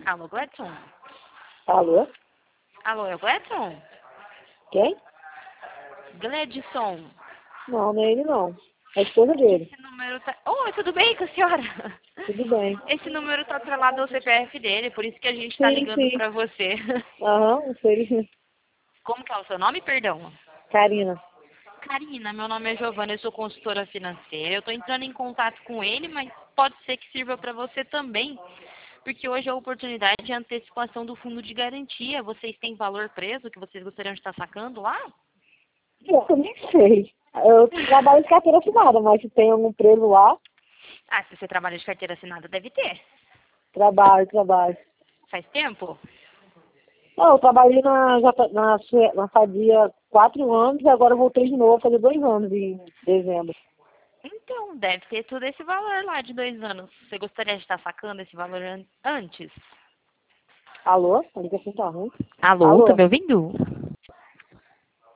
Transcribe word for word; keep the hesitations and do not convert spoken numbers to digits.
Alô, Gledson? Alô? Alô, é o Gledson? Quem? Gledson. Não, não é ele não. É a esposa dele. Esse número tá... Oi, tudo bem com a senhora? Tudo bem. Esse número tá atrelado ao C P F dele, por isso que a gente tá Sim, ligando sim. pra você. Aham, não sei. Como que é o seu nome, perdão? Karina. Karina, meu nome é Giovana, eu sou consultora financeira. Eu tô entrando em contato com ele, mas pode ser que sirva pra você também, porque hoje é a oportunidade de antecipação do fundo de garantia. Vocês têm valor preso que vocês gostariam de estar sacando lá? Eu nem sei. Eu trabalho de carteira assinada, mas se tem algum preso lá, Ah, se você trabalha de carteira assinada, deve ter. trabalho, trabalho. Faz tempo? Não, eu trabalhei na, já, na, Sue- na Sadia quatro anos e agora eu voltei de novo, fazer dois anos em dezembro. Então, deve ter todo esse valor lá de dois anos. Você gostaria de estar sacando esse valor an- antes? Alô? A ligação tá ruim. Alô, tá Alô? me ouvindo?